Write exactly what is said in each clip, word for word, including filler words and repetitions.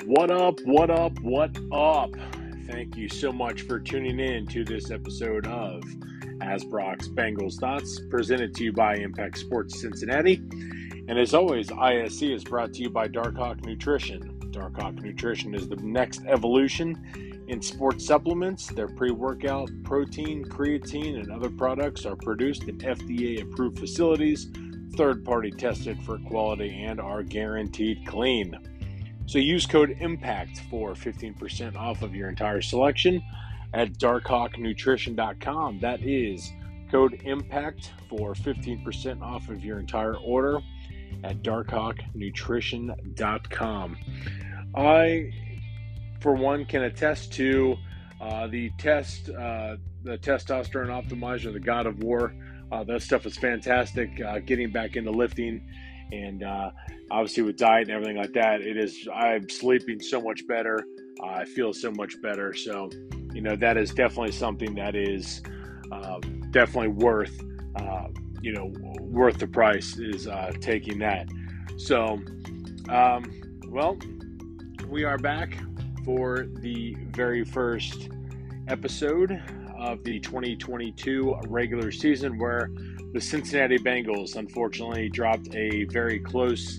What up, what up, what up? Thank you so much for tuning in to this episode of Asbrock's Bengals Thoughts, presented to you by Impact Sports Cincinnati. And as always, I S C is brought to you by Darkhawk Nutrition. Darkhawk Nutrition is the next evolution in sports supplements. Their pre-workout, protein, creatine, and other products are produced in F D A-approved facilities, third-party tested for quality, and are guaranteed clean. So use code IMPACT for fifteen percent off of your entire selection at darkhawk nutrition dot com. That is code IMPACT for fifteen percent off of your entire order at darkhawk nutrition dot com. I, for one, can attest to uh, the test, uh, the testosterone optimizer, the God of War. Uh, that stuff is fantastic. Uh, getting back into lifting. And uh, obviously with diet and everything like that, it is, I'm sleeping so much better. Uh, I feel so much better. So, you know, that is definitely something that is uh, definitely worth, uh, you know, worth the price is uh, taking that. So, um, well, we are back for the very first episode of the twenty twenty-two regular season, where the Cincinnati Bengals unfortunately dropped a very close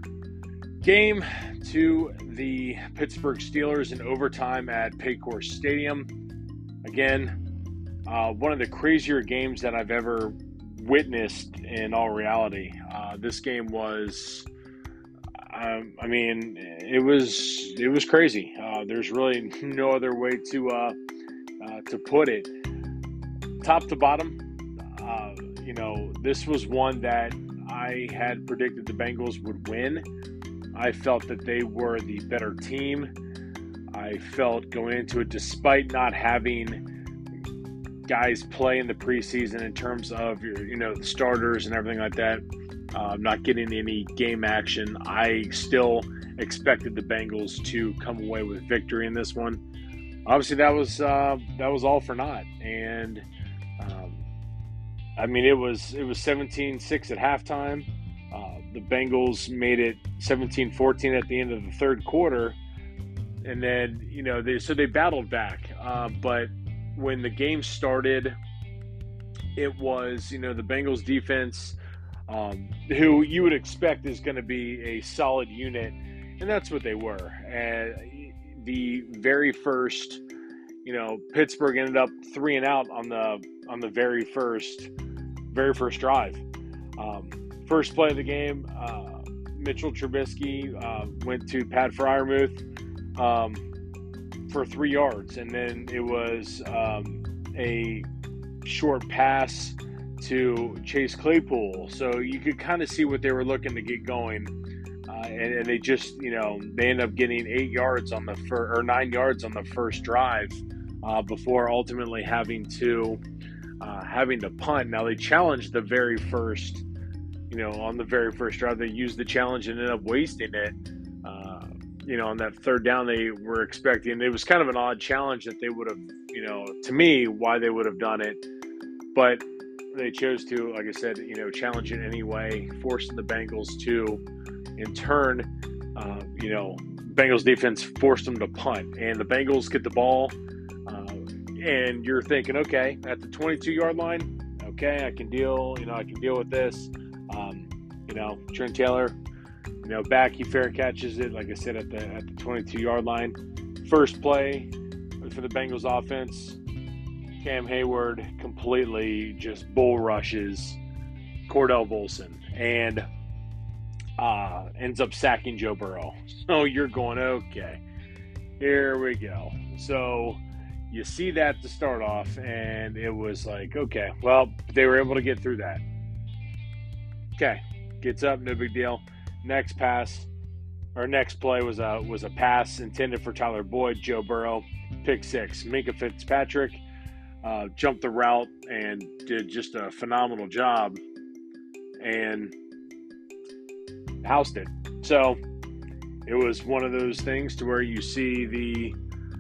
game to the Pittsburgh Steelers in overtime at Paycor Stadium. Again, uh, one of the crazier games that I've ever witnessed in all reality. Uh, this game was, um, I mean, it was it was crazy. Uh, there's really no other way to uh, uh, to put it. Top to bottom. Uh, You know, this was one that I had predicted the Bengals would win. I felt that they were the better team. I felt going into it, despite not having guys play in the preseason in terms of, your, you know, the starters and everything like that, uh, not getting any game action, I still expected the Bengals to come away with victory in this one. Obviously, that was uh, that was all for naught, and um, I mean, it was it was seventeen six at halftime. Uh, the Bengals made it seventeen fourteen at the end of the third quarter. And then, you know, they so they battled back. Uh, but when the game started, it was, you know, the Bengals defense, um, who you would expect is going to be a solid unit. And that's what they were. And the very first, you know, Pittsburgh ended up three and out on the on the very first very first drive. Um, first play of the game, uh, Mitchell Trubisky uh, went to Pat Freiermuth um, for three yards, and then it was um, a short pass to Chase Claypool. So you could kind of see what they were looking to get going, uh, and, and they just, you know, they ended up getting eight yards on the fir- or nine yards on the first drive uh, before ultimately having to. Uh, having to punt. Now, they challenged the very first, you know, on the very first drive. They used the challenge and ended up wasting it. Uh, you know, on that third down, they were expecting. It was kind of an odd challenge that they would have, you know, to me, why they would have done it. But they chose to, like I said, you know, challenge it anyway, forcing the Bengals to, in turn, uh, you know, Bengals defense forced them to punt. And the Bengals get the ball. Uh, And you're thinking, okay, at the twenty-two-yard line, okay, I can deal, you know, I can deal with this. Um, you know, Trent Taylor, you know, back, he fair catches it, like I said, at the at the twenty-two-yard line. First play for the Bengals offense, Cam Hayward completely just bull rushes Cordell Volson and uh, ends up sacking Joe Burrow. So you're going, okay, here we go. So you see that to start off, and it was like, okay, well, they were able to get through that. Okay, gets up, no big deal. Next pass, or next play was a was a pass intended for Tyler Boyd, Joe Burrow, pick six. Minkah Fitzpatrick uh, jumped the route and did just a phenomenal job and housed it. So it was one of those things to where you see the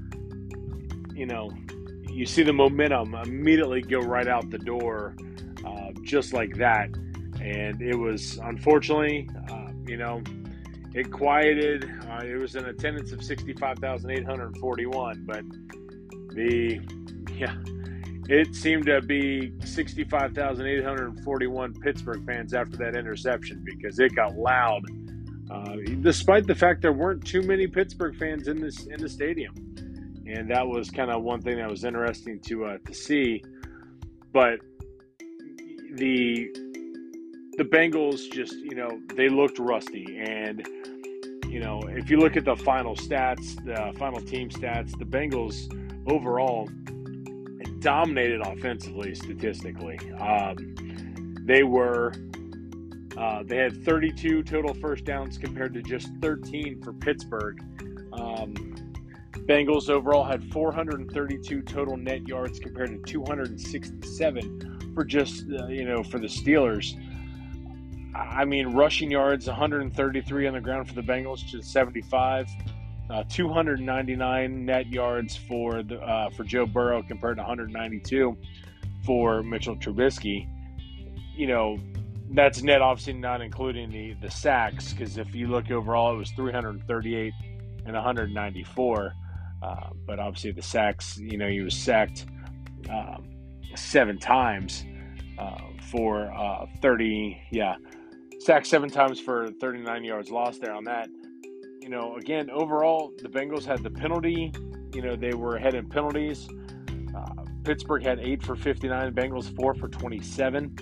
you know, you see the momentum immediately go right out the door, uh, just like that. And it was, unfortunately, uh, you know, it quieted. Uh, it was an attendance of sixty-five thousand eight hundred forty-one, but the yeah, it seemed to be sixty-five thousand eight hundred forty-one Pittsburgh fans after that interception, because it got loud, uh, despite the fact there weren't too many Pittsburgh fans in this in the stadium, and that was kind of one thing that was interesting to uh, to see. But the the Bengals just, you know, they looked rusty, and you know, if you look at the final stats, the final team stats, the Bengals overall dominated offensively statistically. Um, they were uh, they had thirty-two total first downs compared to just thirteen for Pittsburgh. Um, Bengals overall had four hundred thirty-two total net yards compared to two hundred sixty-seven for just uh, you know for the Steelers. I mean, rushing yards, one hundred thirty-three on the ground for the Bengals to seventy-five. Uh, two hundred ninety-nine net yards for the uh, for Joe Burrow compared to one hundred ninety-two for Mitchell Trubisky. You know, that's net, obviously not including the the sacks, because if you look overall, it was three hundred thirty-eight and one hundred ninety-four. Uh, but obviously the sacks, you know, he was sacked um, seven times uh, for uh, thirty, yeah, sacked seven times for thirty-nine yards lost there on that. You know, again, overall, the Bengals had the penalty. You know, they were ahead in penalties. Uh, Pittsburgh had eight for fifty-nine, Bengals four for twenty-seven.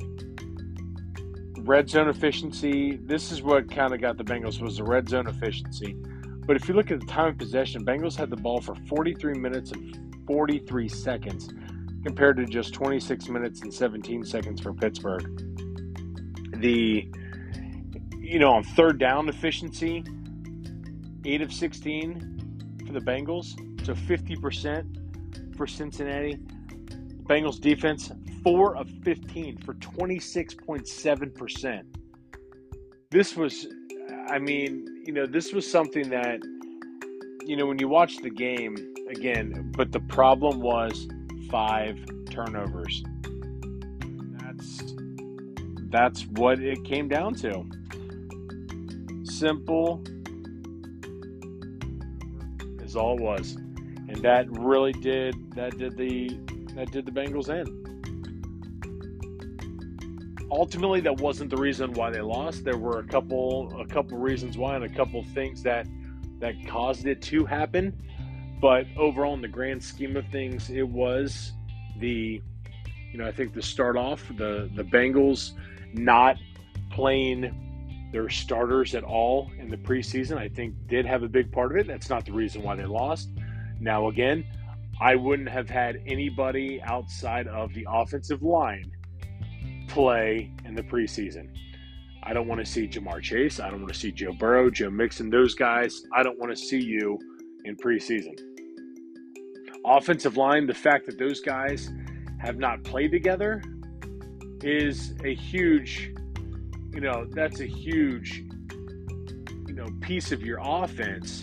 Red zone efficiency, this is what kind of got the Bengals, was the red zone efficiency. But if you look at the time of possession, Bengals had the ball for forty-three minutes and forty-three seconds compared to just twenty-six minutes and seventeen seconds for Pittsburgh. The, you know, on third down efficiency, eight of sixteen for the Bengals, so fifty percent for Cincinnati. Bengals defense, four of fifteen for twenty-six point seven percent. This was, I mean, you know, this was something that, you know, when you watch the game, again, but the problem was five turnovers. That's, that's what it came down to. Simple is all it was. And that really did, that did the, that did the Bengals in. Ultimately, that wasn't the reason why they lost. There were a couple, a couple reasons why, and a couple things that that caused it to happen. But overall, in the grand scheme of things, it was the, you know, I think to start off, the the Bengals not playing their starters at all in the preseason, I think did have a big part of it. That's not the reason why they lost. Now, again, I wouldn't have had anybody outside of the offensive line play in the preseason. I don't want to see Jamar Chase. I don't want to see Joe Burrow, Joe Mixon, those guys. I don't want to see you in preseason. Offensive line, the fact that those guys have not played together is a huge, you know, that's a huge, you know, piece of your offense.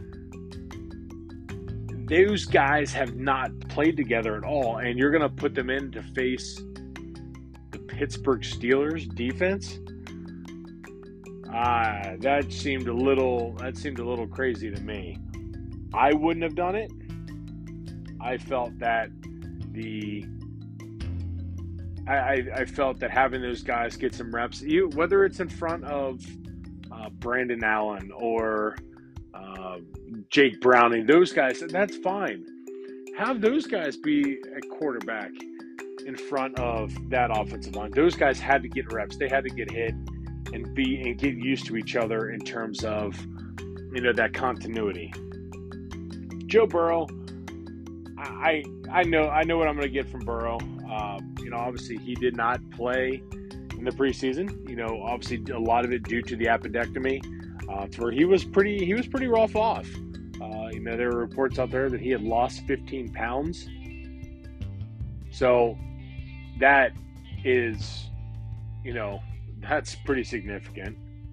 Those guys have not played together at all, and you're going to put them in to face Pittsburgh Steelers defense. Ah, uh, that seemed a little that seemed a little crazy to me. I wouldn't have done it. I felt that the I, I, I felt that having those guys get some reps, you, whether it's in front of uh, Brandon Allen or uh, Jake Browning, those guys, that's fine. Have those guys be a quarterback in front of that offensive line. Those guys had to get reps. They had to get hit and be and get used to each other in terms of, you know, that continuity. Joe Burrow, I I know I know what I'm going to get from Burrow. Uh, you know, obviously he did not play in the preseason. You know, obviously a lot of it due to the appendectomy, uh, where he was pretty he was pretty rough off. Uh, you know, there were reports out there that he had lost fifteen pounds. So that is, you know, that's pretty significant.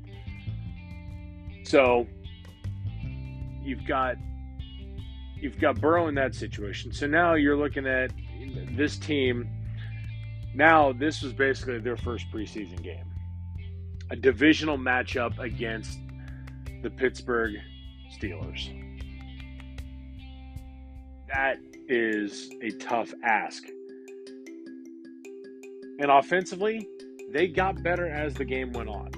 So you've got you've got Burrow in that situation. So now you're looking at this team. Now this was basically their first preseason game, a divisional matchup against the Pittsburgh Steelers. That is a tough ask. And offensively, they got better as the game went on.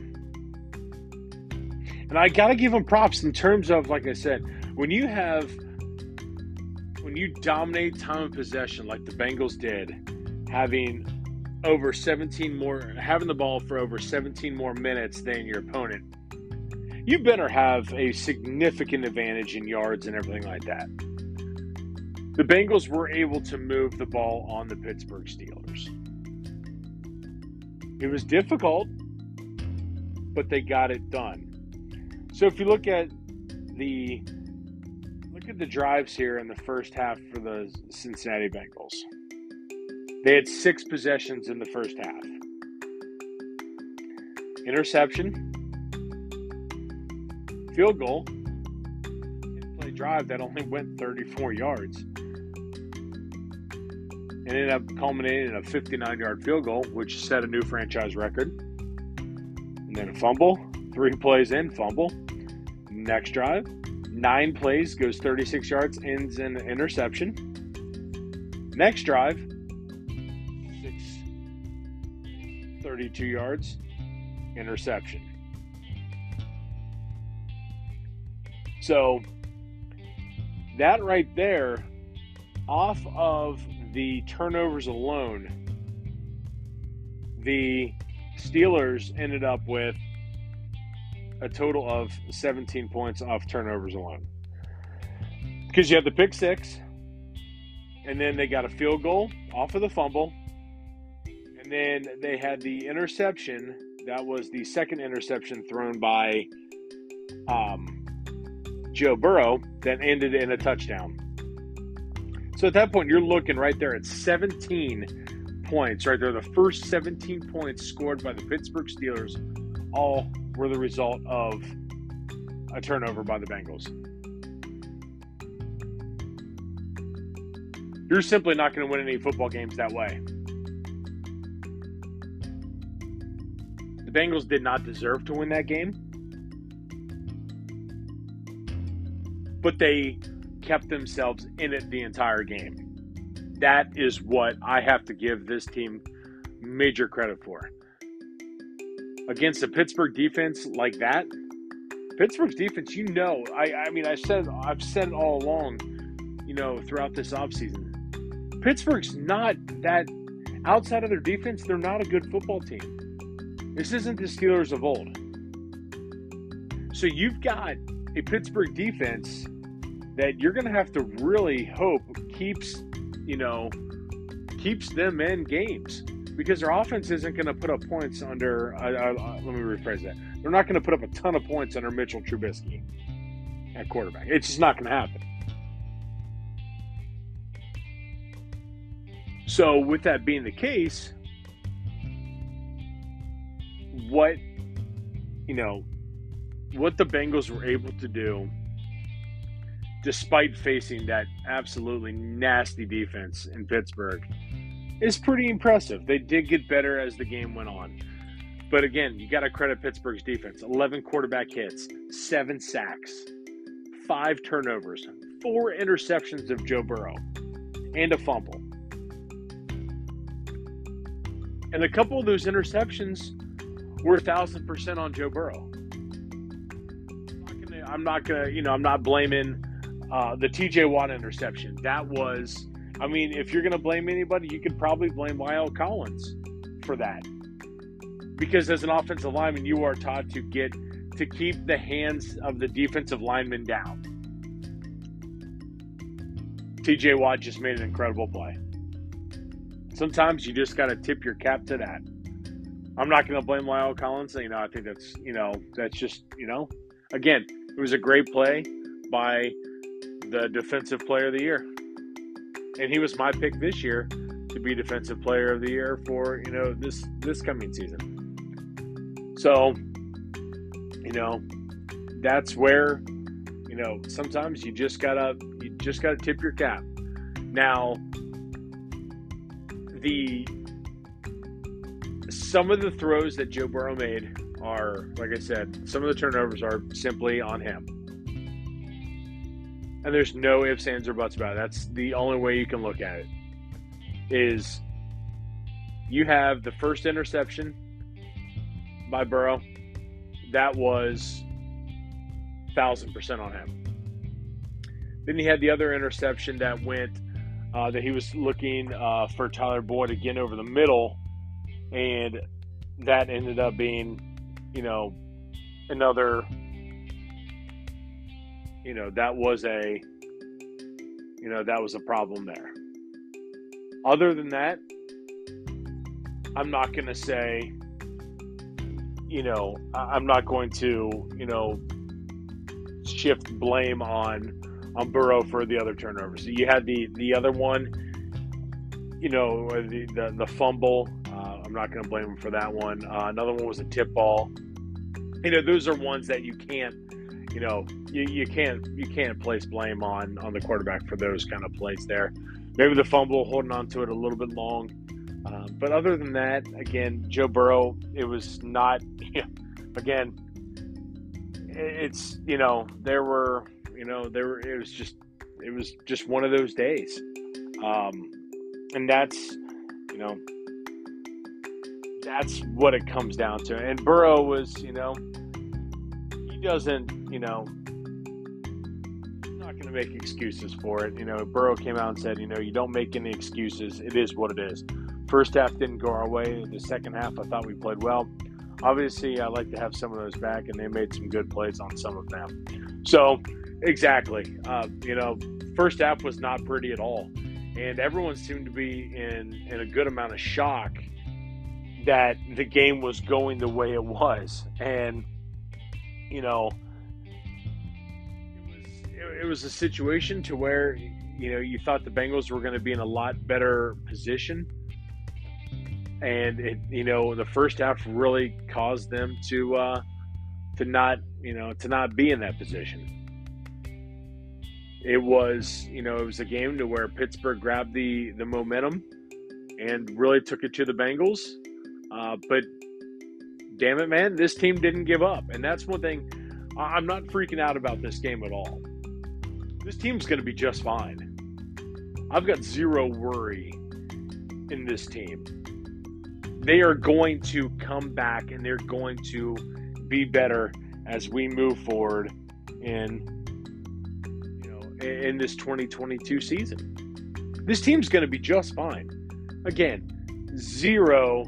And I got to give them props in terms of, like I said, when you have, when you dominate time of possession like the Bengals did, having over seventeen more, having the ball for over seventeen more minutes than your opponent, you better have a significant advantage in yards and everything like that. The Bengals were able to move the ball on the Pittsburgh Steelers. It was difficult, but they got it done. So if you look at the look at the drives here in the first half for the Cincinnati Bengals, they had six possessions in the first half. Interception, field goal, play drive that only went thirty-four yards, and ended up culminating in a fifty-nine-yard field goal, which set a new franchise record. And then a fumble, three plays in, fumble. Next drive, nine plays, goes thirty-six yards, ends in an interception. Next drive, six, thirty-two yards, interception. So that right there, off of the turnovers alone, the Steelers ended up with a total of seventeen points off turnovers alone. Because you had the pick six, and then they got a field goal off of the fumble, and then they had the interception. That was the second interception thrown by um, Joe Burrow that ended in a touchdown. So at that point, you're looking right there at seventeen points, right there. The first seventeen points scored by the Pittsburgh Steelers all were the result of a turnover by the Bengals. You're simply not going to win any football games that way. The Bengals did not deserve to win that game, but they kept themselves in it the entire game. That is what I have to give this team major credit for. Against a Pittsburgh defense like that, Pittsburgh's defense, you know, I, I mean, I said, I've said it all along, you know, throughout this offseason. Pittsburgh's not that, outside of their defense, they're not a good football team. This isn't the Steelers of old. So you've got a Pittsburgh defense that you're going to have to really hope keeps, you know, keeps them in games. Because their offense isn't going to put up points under, uh, uh, let me rephrase that. They're not going to put up a ton of points under Mitchell Trubisky at quarterback. It's just not going to happen. So with that being the case, what, you know, what the Bengals were able to do, despite facing that absolutely nasty defense in Pittsburgh, is pretty impressive. They did get better as the game went on. But again, you got to credit Pittsburgh's defense. eleven quarterback hits, seven sacks, five turnovers, four interceptions of Joe Burrow, and a fumble. And a couple of those interceptions were one thousand percent on Joe Burrow. I'm not going to, you know, I'm not blaming uh, the T J Watt interception. That was, I mean, if you're going to blame anybody, you could probably blame La'el Collins for that. Because as an offensive lineman, you are taught to get to keep the hands of the defensive lineman down. T J Watt just made an incredible play. Sometimes you just got to tip your cap to that. I'm not going to blame La'el Collins. You know, I think that's, you know, that's just, you know, again, it was a great play by the defensive player of the year. And he was my pick this year to be defensive player of the year for, you know, this, this coming season. So, you know, that's where, you know, sometimes you just gotta, you just gotta tip your cap. Now, the some of the throws that Joe Burrow made are, like I said, some of the turnovers are simply on him. And there's no ifs, ands, or buts about it. That's the only way you can look at it. Is you have the first interception by Burrow. That was one thousand percent on him. Then he had the other interception that went, uh, that he was looking uh, for Tyler Boyd again over the middle. And that ended up being, you know, another, you know, that was a, you know, that was a problem there. Other than that, I'm not going to say, you know, I'm not going to, you know, shift blame on on Burrow for the other turnovers. You had the, the other one, you know, the the, the fumble. Uh, I'm not going to blame him for that one. Uh, another one was a tip ball. You know, those are ones that you can't, you know, you, you can't you can't place blame on on the quarterback for those kind of plays there. Maybe the fumble, holding on to it a little bit long. Uh, but other than that, again, Joe Burrow, it was not, you know, again, it's, you know, there were, you know, there were, it was just, it was just one of those days. Um, and that's, you know, that's what it comes down to. And Burrow was, you know, he doesn't, you know, he's not going to make excuses for it. You know, Burrow came out and said, you know, you don't make any excuses. It is what it is. First half didn't go our way. The second half, I thought we played well. Obviously, I like to have some of those back, and they made some good plays on some of them. So, exactly. Uh, you know, first half was not pretty at all. And everyone seemed to be in, in a good amount of shock that the game was going the way it was. And, you know, it was, it, it was a situation to where, you know, you thought the Bengals were going to be in a lot better position. And, it, you know, the first half really caused them to uh, to not, you know, to not be in that position. It was, you know, it was a game to where Pittsburgh grabbed the, the momentum and really took it to the Bengals. Uh, but, damn it, man, this team didn't give up. And that's one thing. I'm not freaking out about this game at all. This team's going to be just fine. I've got zero worry in this team. They are going to come back and they're going to be better as we move forward in, you know, in this twenty twenty-two season. This team's going to be just fine. Again, zero.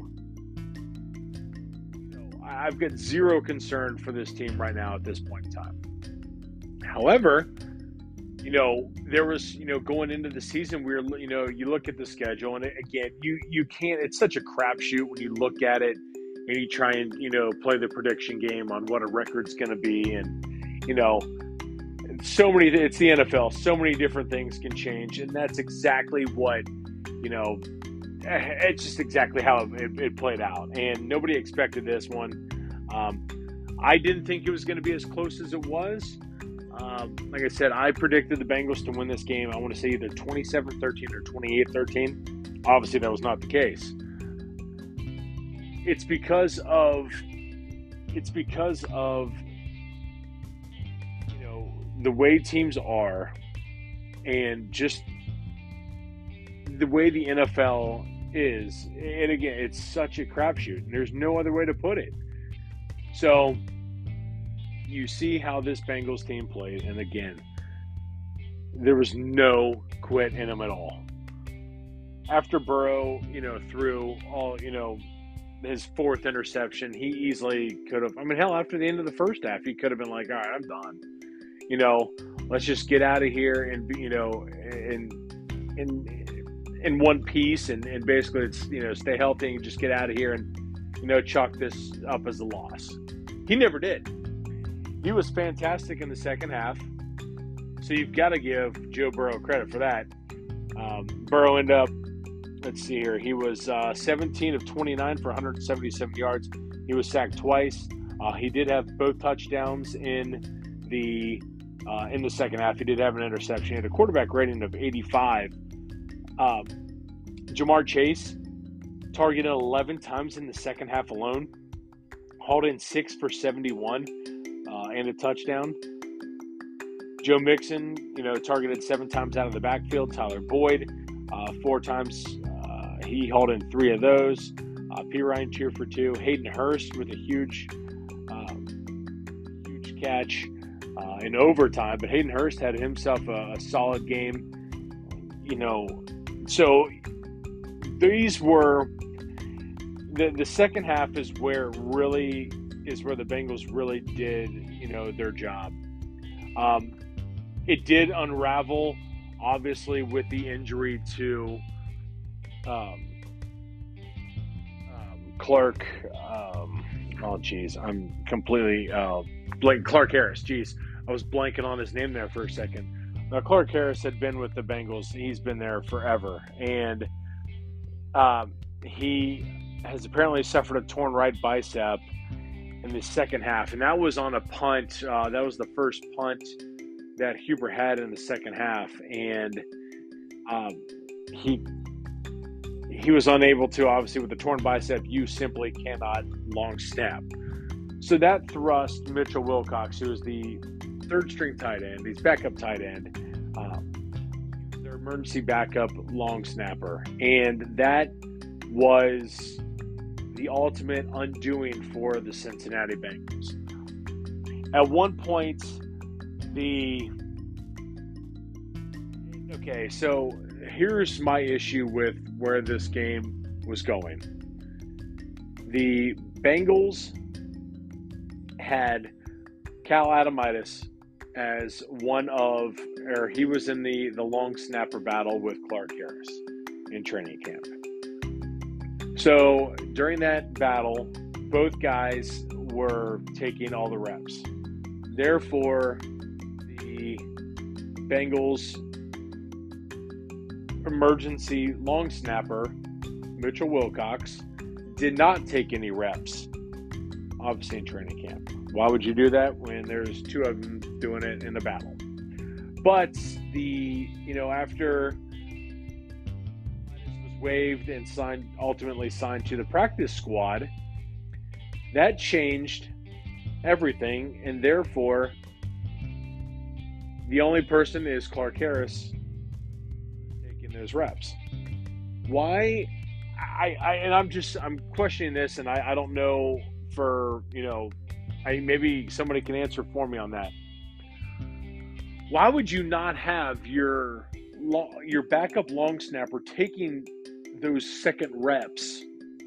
You know, I've got zero concern for this team right now at this point in time. However, you know, there was, you know, going into the season, we were, you know, you look at the schedule, and again, you you can't, it's such a crapshoot when you look at it and you try and, you know, play the prediction game on what a record's going to be. And, you know, so many, it's the N F L, so many different things can change. And that's exactly what, you know, it's just exactly how it, it played out. And nobody expected this one. Um, I didn't think it was going to be as close as it was. Um, like I said, I predicted the Bengals to win this game. I want to say either twenty-seven thirteen or twenty-eight thirteen. Obviously, that was not the case. It's because of, it's because of, you know, the way teams are and just the way the N F L is. And again, it's such a crapshoot. There's no other way to put it. So, you see how this Bengals team played, and again, there was no quit in them at all. After Burrow, you know, threw all, you know, his fourth interception, he easily could have, I mean, hell, after the end of the first half, he could have been like, all right, I'm done. You know, let's just get out of here and be, you know, in, in, in one piece and, and basically it's, you know, stay healthy and just get out of here and, you know, chalk this up as a loss. He never did. He was fantastic in the second half, so you've got to give Joe Burrow credit for that. Um, Burrow ended up, let's see here, he was uh, seventeen of twenty-nine for one hundred seventy-seven yards. He was sacked twice. Uh, he did have both touchdowns in the uh, in the second half. He did have an interception. He had a quarterback rating of eighty-five. Um, Jamar Chase, targeted eleven times in the second half alone, hauled in six for seventy-one uh, and a touchdown. Joe Mixon, you know, targeted seven times out of the backfield. Tyler Boyd, uh, four times. Uh, he hauled in three of those. Uh, P. Ryan two for two. Hayden Hurst with a huge, um, huge catch uh, in overtime. But Hayden Hurst had himself a, a solid game. You know, so these were the the second half is where really is where the Bengals really did, you know, their job. Um, It did unravel, obviously, with the injury to um, um, Clark. Um, oh, geez, I'm completely uh, blank. Clark Harris. Geez, I was blanking on his name there for a second. Now, Clark Harris had been with the Bengals. He's been there forever, and um, he has apparently suffered a torn right bicep in the second half, and that was on a punt. Uh, that was the first punt that Huber had in the second half, and um, he he was unable to, obviously, with the torn bicep, you simply cannot long snap. So that thrust Mitchell Wilcox, who is the third-string tight end, he's backup tight end, um, their emergency backup long snapper, and that was the ultimate undoing for the Cincinnati Bengals. At one point, The okay, so here's my issue with where this game was going. The Bengals had Cal Adamitis as one of, or he was in the, the long snapper battle with Clark Harris in training camp. So during that battle, both guys were taking all the reps. Therefore, the Bengals emergency long snapper, Mitchell Wilcox, did not take any reps, obviously, in training camp. Why would you do that when there's two of them doing it in the battle? But the, you know, after this was waived and signed, ultimately signed to the practice squad, that changed everything, and therefore the only person is Clark Harris taking those reps. Why? I, I and I'm just I'm questioning this, and I, I don't know for you know, I maybe somebody can answer for me on that. Why would you not have your your backup long snapper taking those second reps?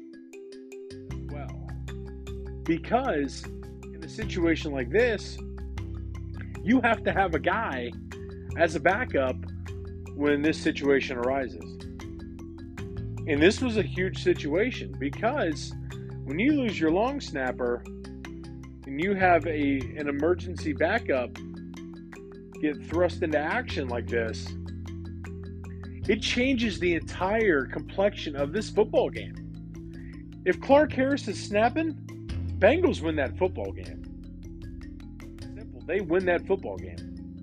Well, because in a situation like this, you have to have a guy as a backup when this situation arises. And this was a huge situation because when you lose your long snapper and you have a an emergency backup get thrust into action like this, it changes the entire complexion of this football game. If Clark Harris is snapping, Bengals win that football game. Simple. They win that football game.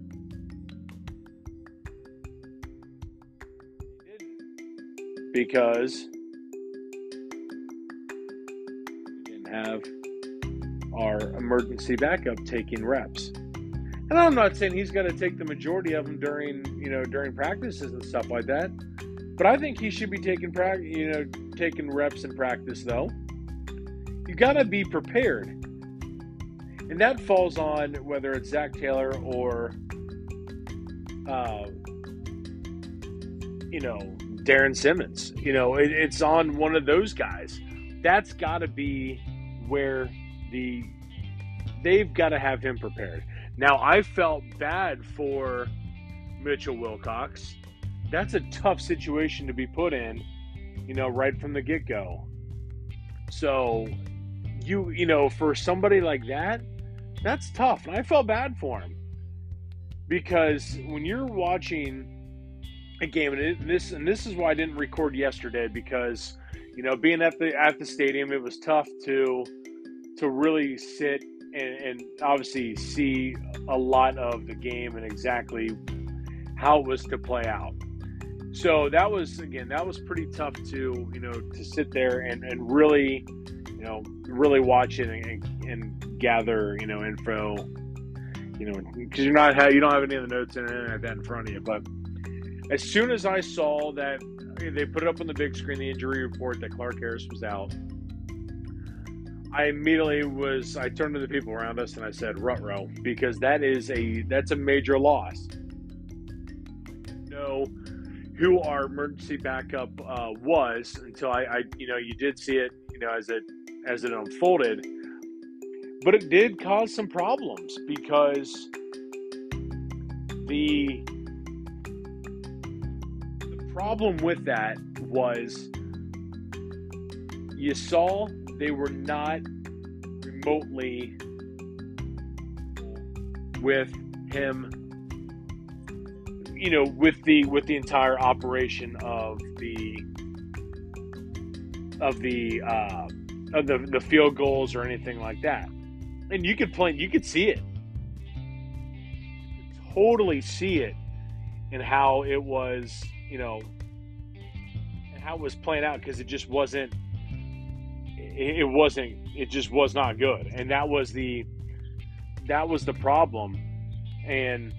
Because we didn't have our emergency backup taking reps. And I'm not saying he's got to take the majority of them during, you know, during practices and stuff like that. But I think he should be taking, you know, taking reps in practice, though. You got to be prepared. And that falls on whether it's Zach Taylor or, uh, you know, Darren Simmons. You know, it, it's on one of those guys. That's got to be where the they've got to have him prepared. Now, I felt bad for Mitchell Wilcox. That's a tough situation to be put in, you know, right from the get-go. So, you you know, for somebody like that, that's tough. And I felt bad for him. Because when you're watching a game, and it, this and this is why I didn't record yesterday, because, you know, being at the at the stadium, it was tough to to really sit and, and obviously see a lot of the game and exactly how it was to play out. So that was, again, that was pretty tough to, you know, to sit there and, and really, you know, really watch it and, and gather, you know, info, you know, because you're not, you don't have any of the notes and anything like that in front of you. But as soon as I saw that they put it up on the big screen, the injury report that Clark Harris was out, I immediately was, I turned to the people around us and I said, ruh-roh, because that is a, that's a major loss. No. Who our emergency backup uh, was until I, I, you know, you did see it, you know, as it as it unfolded, but it did cause some problems because the the problem with that was you saw they were not remotely with him. You know, with the with the entire operation of the of the uh, of the the field goals or anything like that, and you could play, you could see it, you could totally see it, in how it was, you know, and how it was playing out, because it just wasn't, it, it wasn't, it just was not good, and that was the that was the problem, and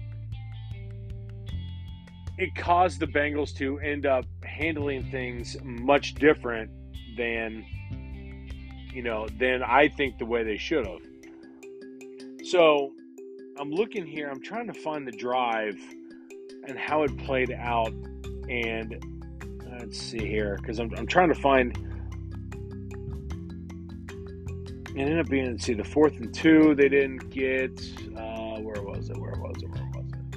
it caused the Bengals to end up handling things much different than, you know, than I think the way they should have. So I'm looking here, I'm trying to find the drive and how it played out. And let's see here, because I'm, I'm trying to find, it ended up being, let's see, the fourth and two they didn't get. Uh, where was it? Where was it? Where was it?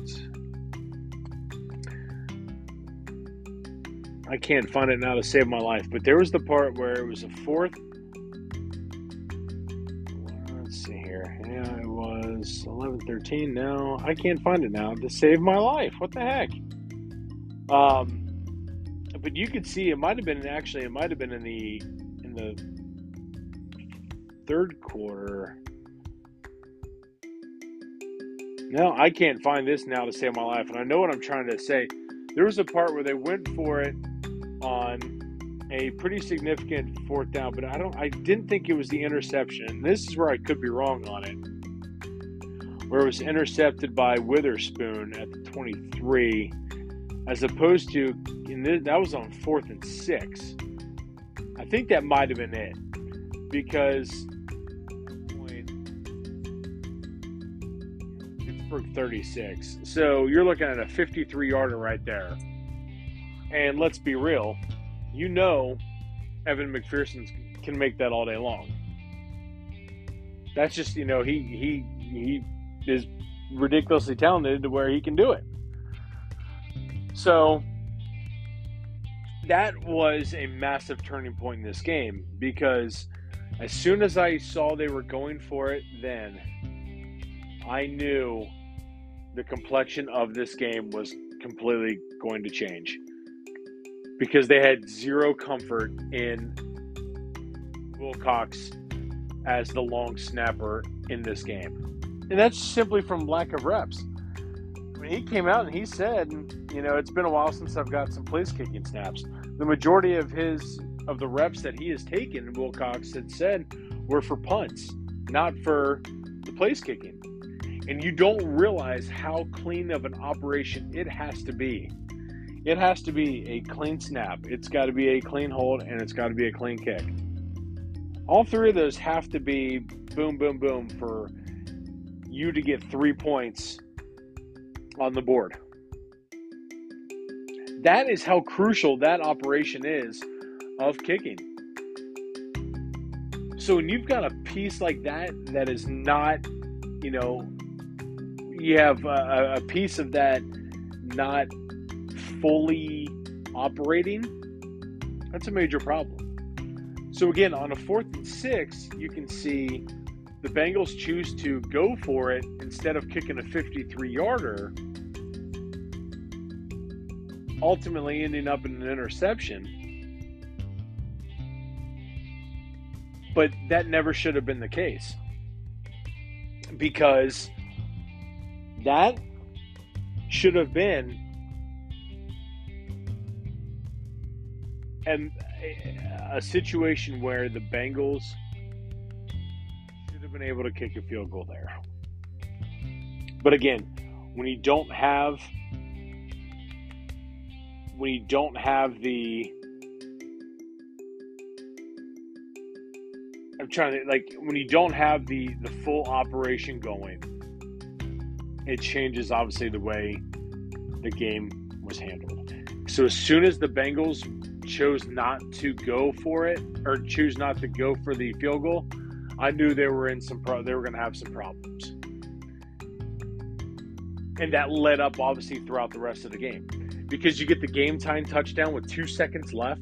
I can't find it now to save my life, but there was the part where it was a fourth. Let's see here. Yeah, it was eleven thirteen. No, I can't find it now to save my life. What the heck? Um, but you could see it might have been actually it might have been in the in the third quarter. No, I can't find this now to save my life, and I know what I'm trying to say. There was a part where they went for it on a pretty significant fourth down, but I don't I didn't think it was the interception. This is where I could be wrong on it. Where it was intercepted by Witherspoon at the twenty-three, as opposed to, in this, that was on fourth and six. I think that might have been it, because Pittsburgh thirty-six. So you're looking at a fifty-three yarder right there. And let's be real, you know Evan McPherson can make that all day long. That's just, you know, he he he is ridiculously talented to where he can do it. So that was a massive turning point in this game, because as soon as I saw they were going for it, then I knew the complexion of this game was completely going to change, because they had zero comfort in Wilcox as the long snapper in this game. And that's simply from lack of reps. I mean, he came out and he said, you know, it's been a while since I've got some place kicking snaps. The majority of his of the reps that he has taken, Wilcox had said, were for punts, not for the place kicking. And you don't realize how clean of an operation it has to be. It has to be a clean snap. It's got to be a clean hold, and it's got to be a clean kick. All three of those have to be boom, boom, boom for you to get three points on the board. That is how crucial that operation is of kicking. So when you've got a piece like that that is not, you know, you have a, a piece of that not fully operating, that's a major problem. So again, on a fourth and six, you can see the Bengals choose to go for it instead of kicking a fifty-three yarder, ultimately ending up in an interception. But that never should have been the case, because that should have been and a situation where the Bengals should have been able to kick a field goal there. But again, when you don't have when you don't have the I'm trying to like when you don't have the the full operation going, it changes obviously the way the game was handled. So as soon as the Bengals chose not to go for it or choose not to go for the field goal, I knew they were in some pro- they were going to have some problems. And that led up obviously throughout the rest of the game, because you get the game time touchdown with two seconds left.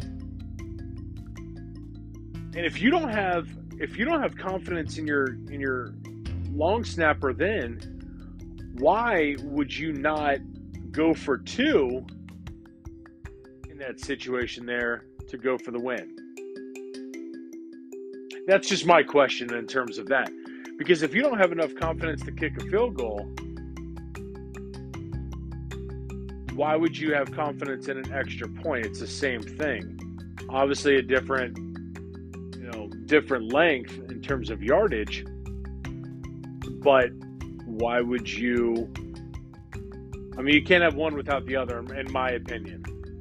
And if you don't have if you don't have confidence in your in your long snapper, then why would you not go for two in that situation there to go for the win? That's just my question in terms of that. Because if you don't have enough confidence to kick a field goal, why would you have confidence in an extra point? It's the same thing. Obviously a different, you know, different length in terms of yardage, but why would you? I mean, you can't have one without the other, in my opinion.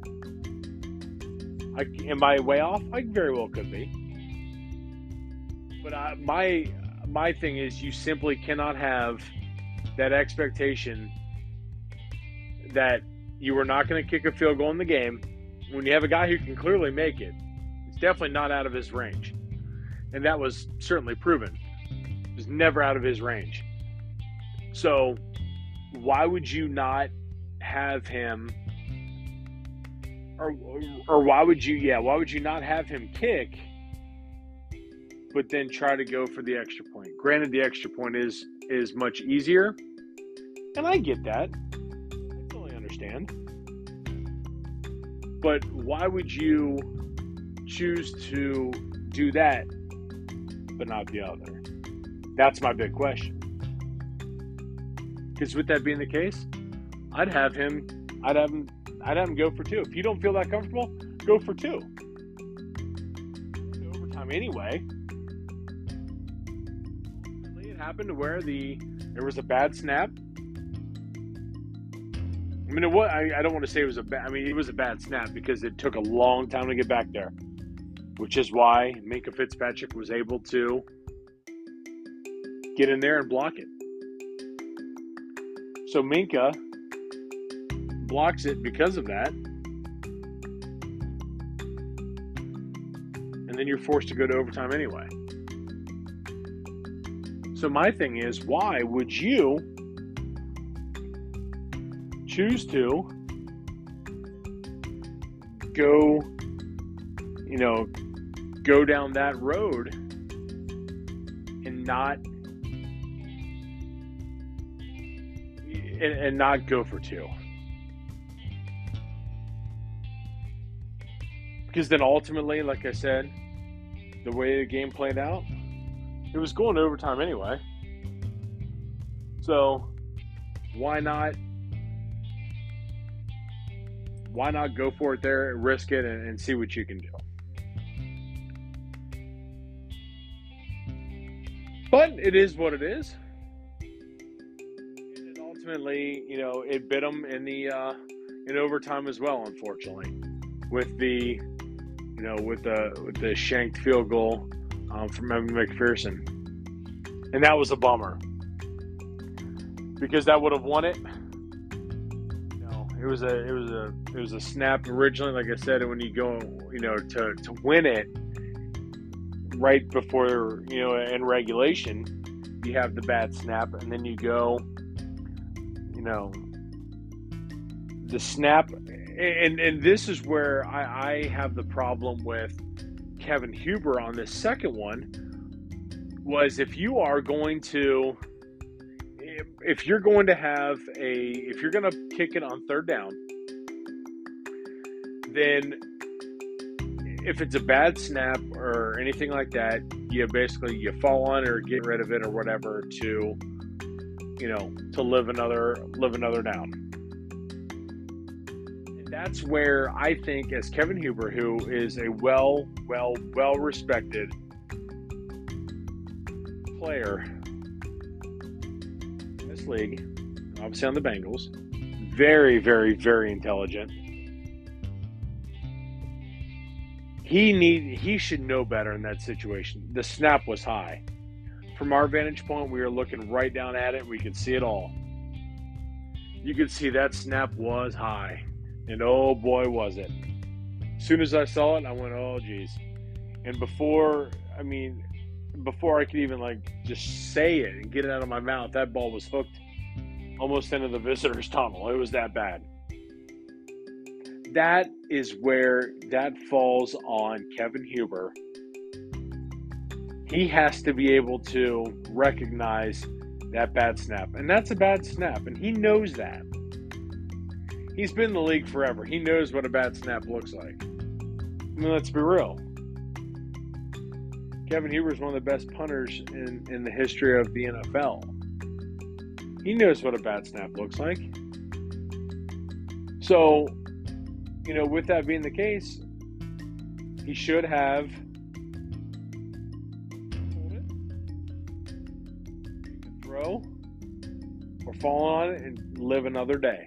I, am I way off? I very well could be. But I, my my thing is, you simply cannot have that expectation that you are not going to kick a field goal in the game when you have a guy who can clearly make it. It's definitely not out of his range. And that was certainly proven. It was never out of his range. So why would you not have him, or or why would you, yeah, why would you not have him kick, but then try to go for the extra point? Granted, the extra point is is much easier, and I get that. I totally understand. But why would you choose to do that, but not the other? That's my big question. Because with that being the case, I'd have him, I'd have him, I'd have him go for two. If you don't feel that comfortable, go for two. Overtime anyway. It happened to where the there was a bad snap. I mean, it was, I, I don't want to say it was a bad. I mean, it was a bad snap because it took a long time to get back there, which is why Minkah Fitzpatrick was able to get in there and block it. So Minkah blocks it because of that. And then you're forced to go to overtime anyway. So my thing is, why would you choose to go, you know, go down that road and not And, and not go for two? Because then ultimately, like I said, the way the game played out, it was going to overtime anyway. So why not why not go for it there, risk it, and, and see what you can do? But it is what it is. Ultimately, you know, it bit them in the uh, in overtime as well, unfortunately, with the you know with the with the shanked field goal um, from Evan McPherson, and that was a bummer because that would have won it. You know, it was a it was a it was a snap originally, like I said, and when you go, you know, to to win it right before, you know, in regulation, you have the bad snap, and then you go. No, the snap, and and this is where I, I have the problem with Kevin Huber on this second one, was if you are going to, if you're going to have a, if you're going to kick it on third down, then if it's a bad snap or anything like that, you basically, you fall on it or get rid of it or whatever to, you know, to live another live another down. And That's where I think, as Kevin Huber, who is a well, well, well-respected player in this league, obviously on the Bengals, very, very, very intelligent. He need he should know better in that situation. The snap was high. From our vantage point, we were looking right down at it. We could see it all. You could see that snap was high. And oh boy, was it. As soon as I saw it, I went, oh geez. And before, I mean, before I could even like just say it and get it out of my mouth, that ball was hooked almost into the visitor's tunnel. It was that bad. That is where that falls on Kevin Huber. He has to be able to recognize that bad snap. And that's a bad snap. And he knows that. He's been in the league forever. He knows what a bad snap looks like. I mean, let's be real. Kevin Huber is one of the best punters in, in the history of the N F L. He knows what a bad snap looks like. So, you know, with that being the case, he should have throw or fall on it and live another day.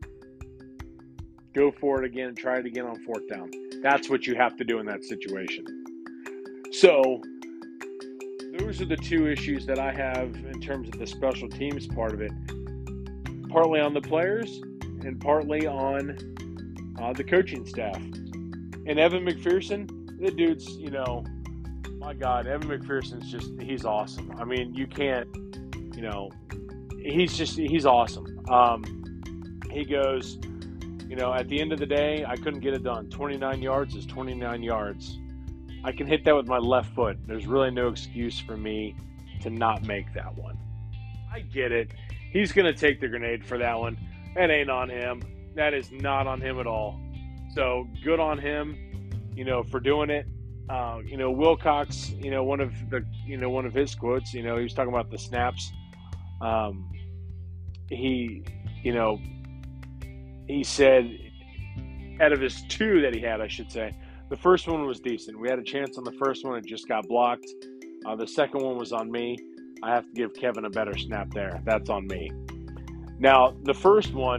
Go for it again, try it again on fourth down. That's what you have to do in that situation. So, those are the two issues that I have in terms of the special teams part of it. Partly on the players and partly on uh, the coaching staff. And Evan McPherson, the dude's, you know, my God, Evan McPherson's just, he's awesome. I mean, you can't, you know, he's just, he's awesome. Um, he goes, you know, at the end of the day, I couldn't get it done. twenty-nine yards is twenty-nine yards. I can hit that with my left foot. There's really no excuse for me to not make that one. I get it. He's going to take the grenade for that one. That ain't on him. That is not on him at all. So good on him, you know, for doing it. Uh, you know, Wilcox, you know, one of the, you know, one of his quotes, you know, he was talking about the snaps. Um, he, you know, he said out of his two that he had, I should say, the first one was decent. We had a chance on the first one. It just got blocked. Uh, the second one was on me. I have to give Kevin a better snap there. That's on me. Now, the first one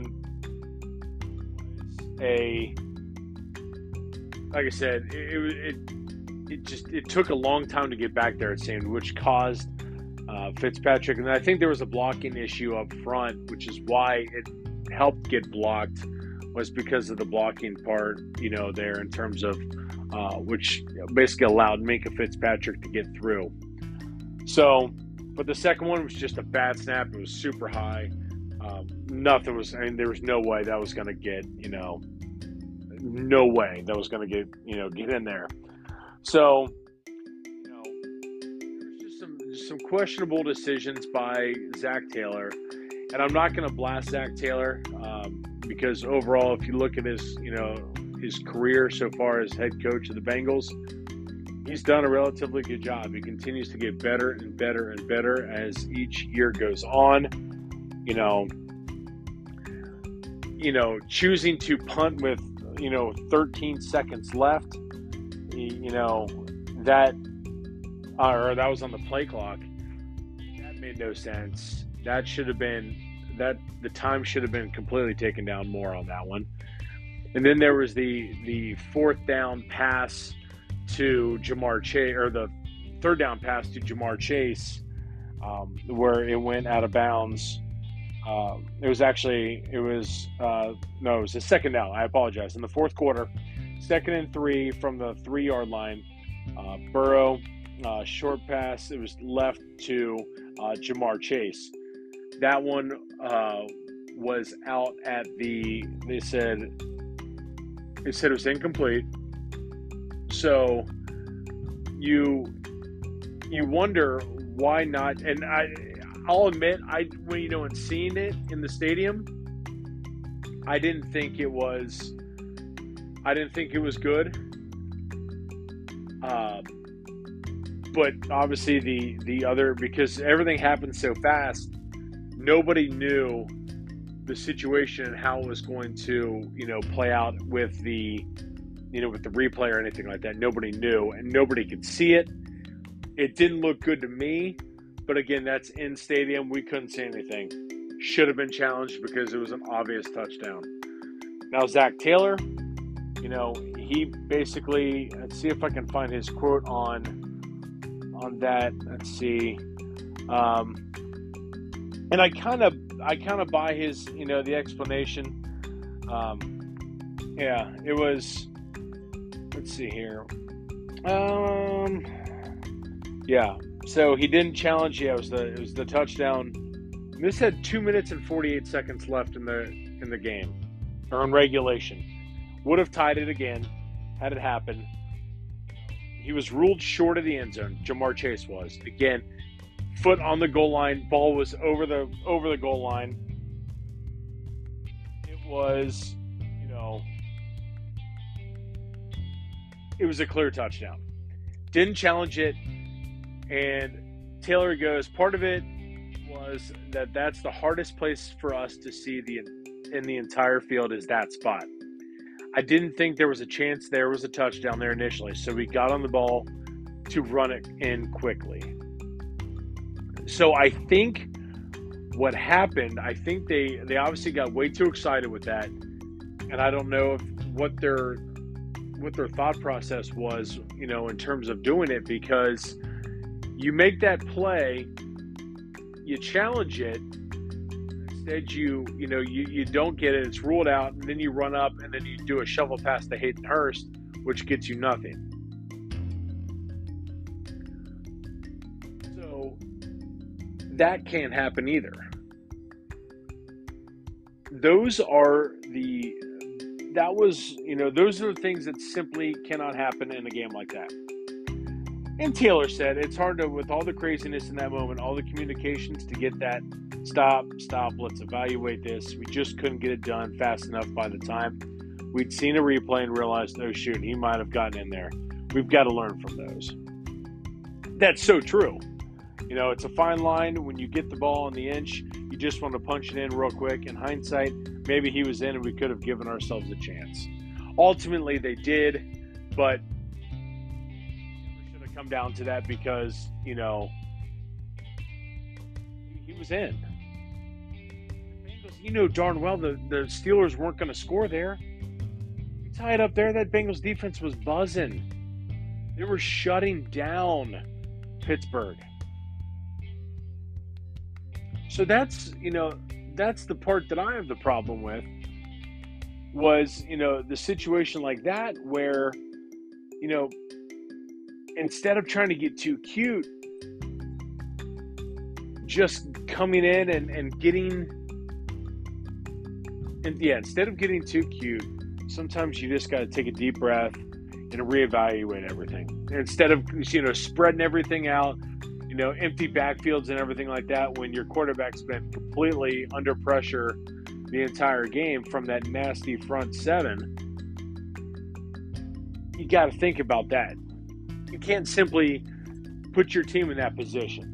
was a, like I said, it, it, it just, it took a long time to get back there, it seemed, which caused uh, Fitzpatrick. And I think there was a blocking issue up front, which is why it helped get blocked, was because of the blocking part, you know, there in terms of, uh, which basically allowed Minkah Fitzpatrick to get through. So, but the second one was just a bad snap. It was super high. Um, nothing was, I mean, there was no way that was going to get, you know, no way that was going to get, you know, get in there. So, you know, there's just some, just some questionable decisions by Zac Taylor. And I'm not going to blast Zac Taylor um, because overall, if you look at his, you know, his career so far as head coach of the Bengals, he's done a relatively good job. He continues to get better and better and better as each year goes on. You know, you know, choosing to punt with, you know, thirteen seconds left, you know, that, or that was on the play clock. That made no sense. That should have been, that the time should have been completely taken down more on that one. And then there was the the fourth down pass to Ja'Marr Chase, or the third down pass to Ja'Marr Chase, um, where it went out of bounds. Uh, it was actually, it was, uh, no, it was a second down. I apologize. In the fourth quarter, second and three from the three-yard line, uh, Burrow, uh, short pass. It was left to uh, Ja'Marr Chase. That one uh, was out at the, they said, they said it was incomplete. So you you wonder why not, and I, I'll admit, I when you know, and seeing it in the stadium, I didn't think it was, I didn't think it was good. Um, but obviously the the other, because everything happened so fast, nobody knew the situation and how it was going to, you know, play out with the, you know, with the replay or anything like that. Nobody knew, and nobody could see it. It didn't look good to me, but again, that's in stadium. We couldn't see anything. Should have been challenged because it was an obvious touchdown. Now, Zach Taylor, you know, he basically, let's see if I can find his quote on, on that. Let's see. Um, and I kind of, I kind of buy his, you know, the explanation. Um, yeah, it was, let's see here. Um, yeah, so he didn't challenge. Yeah, it was the, it was the touchdown. And this had two minutes and forty-eight seconds left in the, in the game, or in regulation. Would have tied it again had it happened. He was ruled short of the end zone. Ja'Marr Chase was. Again, foot on the goal line. Ball was over the over the goal line. It was, you know, it was a clear touchdown. Didn't challenge it. And Taylor goes, part of it was that that's the hardest place for us to see the in the entire field is that spot. I didn't think there was a chance there was a touchdown there initially, so we got on the ball to run it in quickly. So I think what happened, I think they, they obviously got way too excited with that, and I don't know if what their what their thought process was, you know, in terms of doing it, because you make that play, you challenge it, instead you you know you, you don't get it, it's ruled out, and then you run up and then you do a shovel pass to Hayden Hurst, which gets you nothing. So that can't happen either. Those are the that was you know those are the things that simply cannot happen in a game like that. And Taylor said it's hard to, with all the craziness in that moment, all the communications, to get that stop, stop, let's evaluate this. We just couldn't get it done fast enough by the time we'd seen a replay and realized, oh shoot, he might have gotten in there. We've got to learn from those. That's so true. You know, it's a fine line when you get the ball on the inch. You just want to punch it in real quick. In hindsight, maybe he was in and we could have given ourselves a chance. Ultimately, they did, but come down to that because, you know, he was in. The Bengals, you know darn well the, the Steelers weren't going to score there. You tie it up there, that Bengals defense was buzzing. They were shutting down Pittsburgh. So that's, you know, that's the part that I have the problem with, was, you know, the situation like that where, you know, instead of trying to get too cute, just coming in and, and getting, and yeah, instead of getting too cute, sometimes you just got to take a deep breath and reevaluate everything. And instead of, you know, spreading everything out, you know, empty backfields and everything like that, when your quarterback's been completely under pressure the entire game from that nasty front seven, you got to think about that. You can't simply put your team in that position.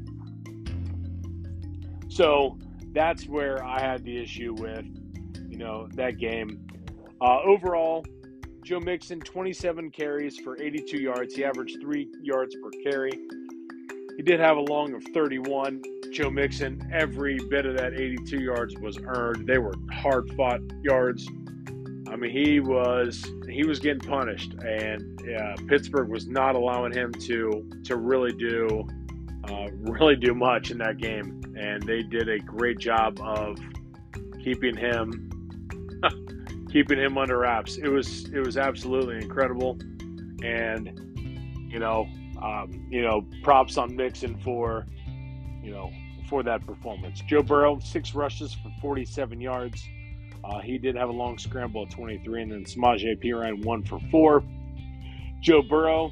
So that's where I had the issue with, you know, that game. Uh, overall, Joe Mixon, twenty-seven carries for eighty-two yards. He averaged three yards per carry. He did have a long of thirty-one. Joe Mixon, every bit of that eighty-two yards was earned. They were hard-fought yards. I mean, he was he was getting punished, and yeah, Pittsburgh was not allowing him to to really do uh, really do much in that game, and they did a great job of keeping him keeping him under wraps. It was it was absolutely incredible, and you know um, you know props on Mixon for you know for that performance. Joe Burrow, six rushes for forty-seven yards. Uh, he did have a long scramble at twenty-three, and then Samaje Perine one for four. Joe Burrow,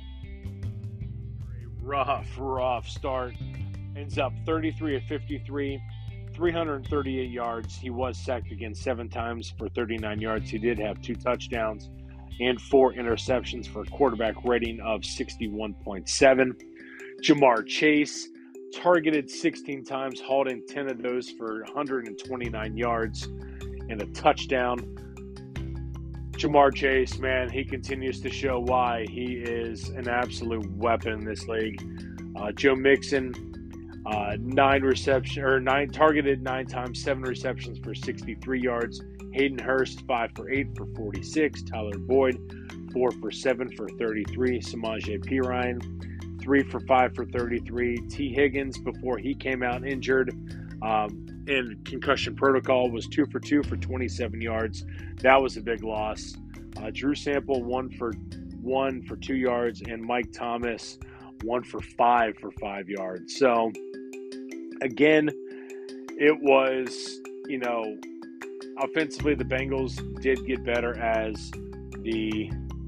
a rough, rough start. Ends up thirty-three of fifty-three, three hundred thirty-eight yards. He was sacked again seven times for thirty-nine yards. He did have two touchdowns and four interceptions for a quarterback rating of sixty-one point seven. Ja'Marr Chase targeted sixteen times, hauled in ten of those for one hundred twenty-nine yards. and a touchdown. Ja'Marr Chase, man, he continues to show why he is an absolute weapon in this league. Uh, Joe Mixon, uh, nine reception or nine targeted nine times, seven receptions for sixty-three yards. Hayden Hurst, five for eight for forty-six. Tyler Boyd, four for seven for thirty-three. Samaje Perine, three for five for thirty-three. T. Higgins, before he came out injured um, in concussion protocol, was two for two for twenty-seven yards. That was a big loss. Uh, Drew Sample, one for one for two yards, and Mike Thomas, one for five for five yards. So, again, it was, you know, offensively, the Bengals did get better as the,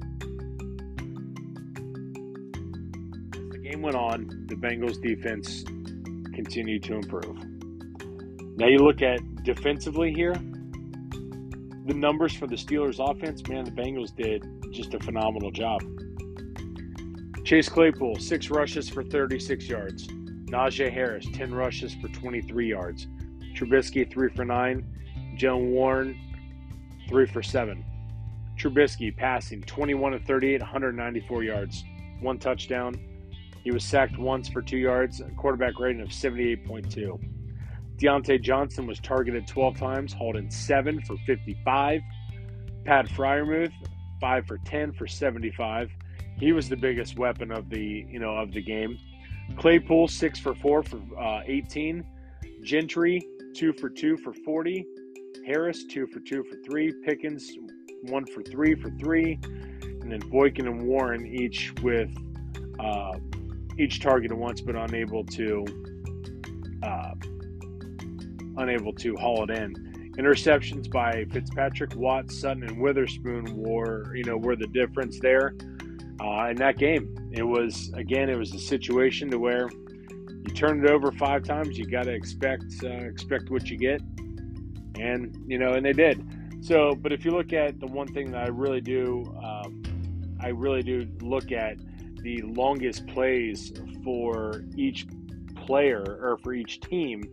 as the game went on. The Bengals defense continued to improve. Now you look at defensively here, the numbers for the Steelers offense, man, the Bengals did just a phenomenal job. Chase Claypool, six rushes for thirty-six yards. Najee Harris, ten rushes for twenty-three yards. Trubisky, three for nine. Joe Warren, three for seven. Trubisky passing twenty-one of thirty-eight, one hundred ninety-four yards, one touchdown. He was sacked once for two yards, a quarterback rating of seventy-eight point two. Deontay Johnson was targeted twelve times, hauled in seven for fifty-five. Pat Freiermuth, five for ten for seventy-five. He was the biggest weapon of the, you know, of the game. Claypool, six for four for uh, eighteen. Gentry, two for two for forty. Harris, two for two for three. Pickens, one for three for three. And then Boykin and Warren each with uh, each targeted once, but unable to uh, unable to haul it in. Interceptions by Fitzpatrick, Watt, Sutton, and Witherspoon were, you know, were the difference there uh, in that game. It was, again, it was a situation to where you turn it over five times, you got to expect uh, expect what you get, and you know, and they did. So, but if you look at the one thing that I really do, um, I really do look at the longest plays for each player or for each team.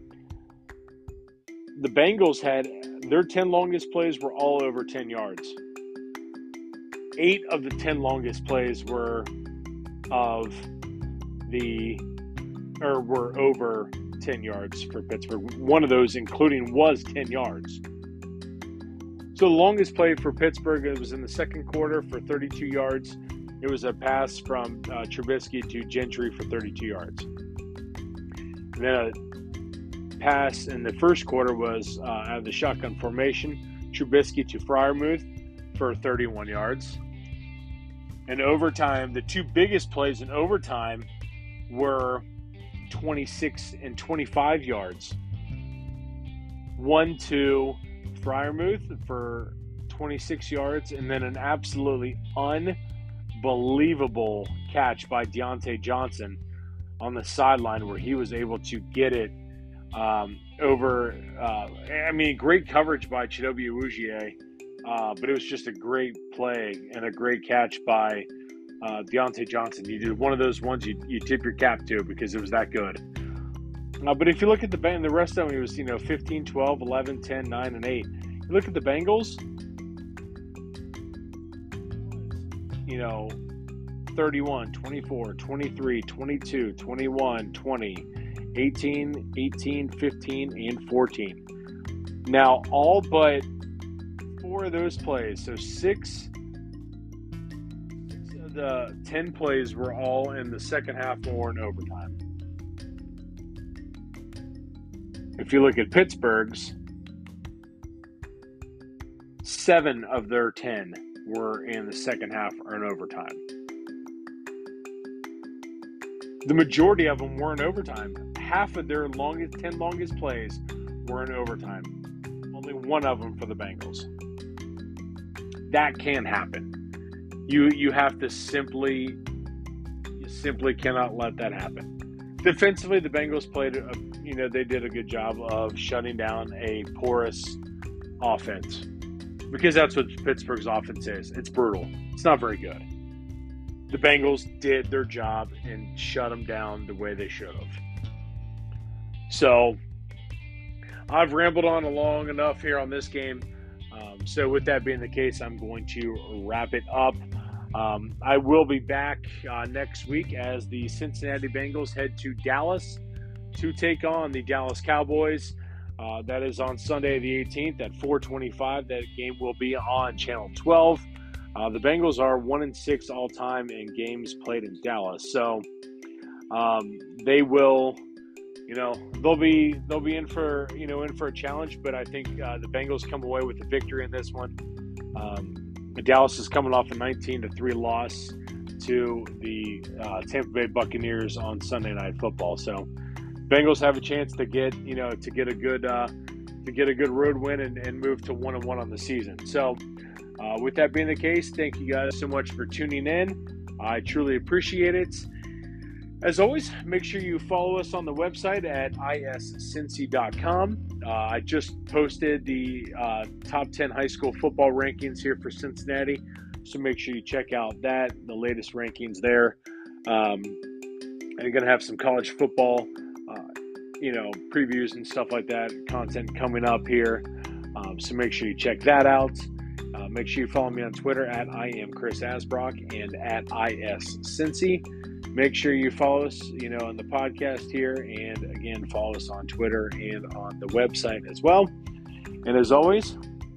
The Bengals had their ten longest plays were all over ten yards. Eight of the ten longest plays were of the or were over ten yards for Pittsburgh. One of those, including, was ten yards. So the longest play for Pittsburgh, it was in the second quarter for thirty-two yards. It was a pass from uh, Trubisky to Gentry for thirty-two yards. And then a pass in the first quarter was uh, out of the shotgun formation, Trubisky to Freiermuth for thirty-one yards. In overtime, the two biggest plays in overtime were twenty-six and twenty-five yards. One to Freiermuth for twenty-six yards, and then an absolutely unbelievable catch by Deontay Johnson on the sideline where he was able to get it um, over. Uh, I mean, great coverage by Chidobe Awuzie, uh, but it was just a great play and a great catch by uh, Deontay Johnson. You did one of those ones you, you tip your cap to because it was that good. Uh, but if you look at the the rest of them, it was, you know, fifteen, twelve, eleven, ten, nine, and eight. You look at the Bengals, you know, thirty-one, twenty-four, twenty-three, twenty-two, twenty-one, twenty, eighteen, eighteen, fifteen, and fourteen. Now, all but four of those plays, so six, six of the ten plays were all in the second half or in overtime. If you look at Pittsburgh's, seven of their ten were in the second half or in overtime. The majority of them were in overtime. Half of their longest, ten longest plays were in overtime. Only one of them for the Bengals. That can happen. You you have to simply, you simply cannot let that happen. Defensively, the Bengals played, a, you know, they did a good job of shutting down a porous offense. Because that's what Pittsburgh's offense is. It's brutal. It's not very good. The Bengals did their job and shut them down the way they should have. So, I've rambled on long enough here on this game. Um, so with that being the case, I'm going to wrap it up. Um, I will be back uh, next week as the Cincinnati Bengals head to Dallas to take on the Dallas Cowboys. Uh, that is on Sunday the eighteenth at four twenty-five. That game will be on Channel twelve. Uh, the Bengals are one and six all time in games played in Dallas, so um, they will, you know, they'll be they'll be in for you know in for a challenge. But I think uh, the Bengals come away with a victory in this one. Um, Dallas is coming off a nineteen to three loss to the uh, Tampa Bay Buccaneers on Sunday Night Football. So Bengals have a chance to get you know to get a good uh, to get a good road win and, and move to one and one on the season. So uh, with that being the case, thank you guys so much for tuning in. I truly appreciate it. As always, make sure you follow us on the website at i s cincy dot com. Uh, I just posted the uh, top ten high school football rankings here for Cincinnati, so make sure you check out that, the latest rankings there. Um, and you're going to have some college football, uh, you know, previews and stuff like that, content coming up here. Um, so make sure you check that out. Uh, make sure you follow me on Twitter at I am Chris Asbrock and at iscincy. Make sure you follow us, you know, on the podcast here, and again, follow us on Twitter and on the website as well. And as always,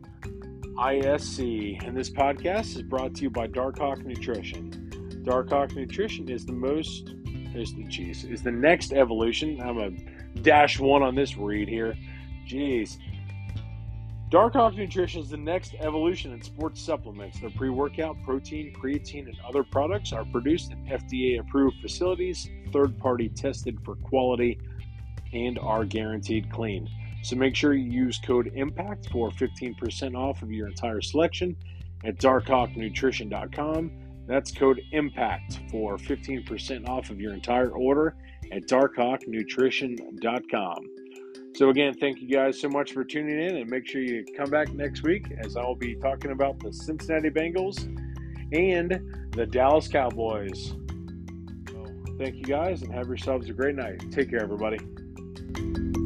I S C. And this podcast is brought to you by Darkhawk Nutrition. Darkhawk Nutrition is the most, is the geez, is the next evolution. I'm a dash one on this read here. Jeez. Darkhawk Nutrition is the next evolution in sports supplements. Their pre-workout, protein, creatine, and other products are produced in F D A-approved facilities, third-party tested for quality, and are guaranteed clean. So make sure you use code IMPACT for fifteen percent off of your entire selection at darkhawk nutrition dot com. That's code IMPACT for fifteen percent off of your entire order at darkhawk nutrition dot com. So again, thank you guys so much for tuning in, and make sure you come back next week as I will be talking about the Cincinnati Bengals and the Dallas Cowboys. So thank you guys, and have yourselves a great night. Take care, everybody.